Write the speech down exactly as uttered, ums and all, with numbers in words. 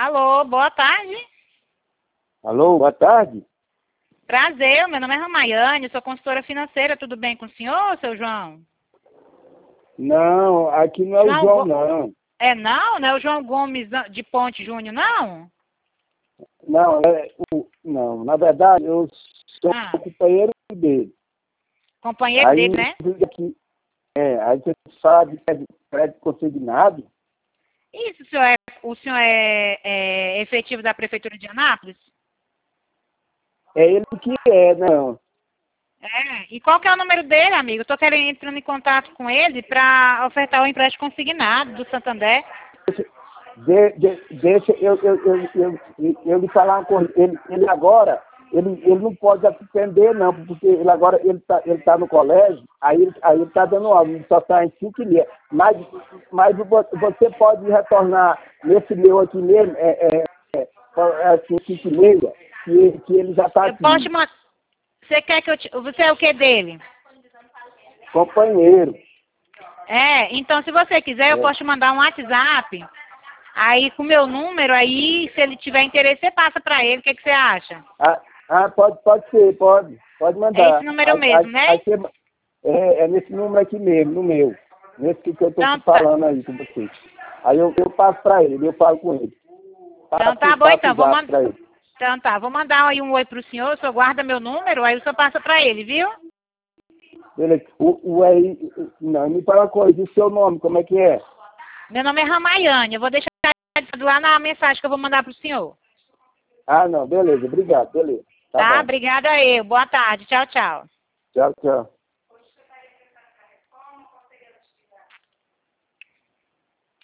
Alô, boa tarde. Alô, boa tarde. Prazer, meu nome é Ramaiane, sou consultora financeira, tudo bem com o senhor, seu João? Não, aqui não é o João João, Go- não. É não? Não é o João Gomes de Ponte Júnior, não? Não, é o, não, na verdade, eu sou Ah, companheiro dele. companheiro Aí, dele, né? aqui, é, aí você sabe que é de crédito consignado. Isso, o senhor é, o senhor é, é efetivo da Prefeitura de Anápolis? É ele que é, não. É. E qual que é o número dele, amigo? Eu tô querendo entrando em contato com ele para ofertar o empréstimo consignado do Santander. De, de, deixa eu, eu, eu, eu, eu, eu lhe falar uma coisa. Ele, ele agora, ele, ele não pode atender, não, porque ele agora ele está ele tá no colégio, aí, ele- aí ele está dando aula, ele só está em cinco dias. Mas, mas vo- você pode retornar nesse meu aqui mesmo, é, é, é, é assim, cinco e meia, que, que ele já está Eu posso aqui. te mandar. Você quer que eu te... Você é o que dele? Companheiro. É, então se você quiser, eu É. posso te mandar um WhatsApp. Aí com o meu número, aí se ele tiver interesse, você passa para ele. O que, que você acha? Ah, ah, pode, pode ser, pode. Pode É mandar. esse número Aí, mesmo, aí, né? aí você, é, é nesse número aqui mesmo, no meu. Nesse que eu estou Então tá, falando aí com você. Aí eu, eu passo para ele, eu falo com ele. então Passo, tá bom, passo o então. Vou zap mandar. para ele. Então tá, vou mandar aí um oi pro senhor, o senhor guarda meu número, aí o senhor passa para ele, viu? Beleza. O, o aí, não, me fala uma coisa, e o seu nome, como é que é? Meu nome é Ramaiane, eu vou deixar lá na mensagem que eu vou mandar pro senhor. Ah, não, beleza, obrigado, beleza. Tá Tá? bom. Obrigada eu. Boa tarde. Tchau, tchau. Tchau, tchau.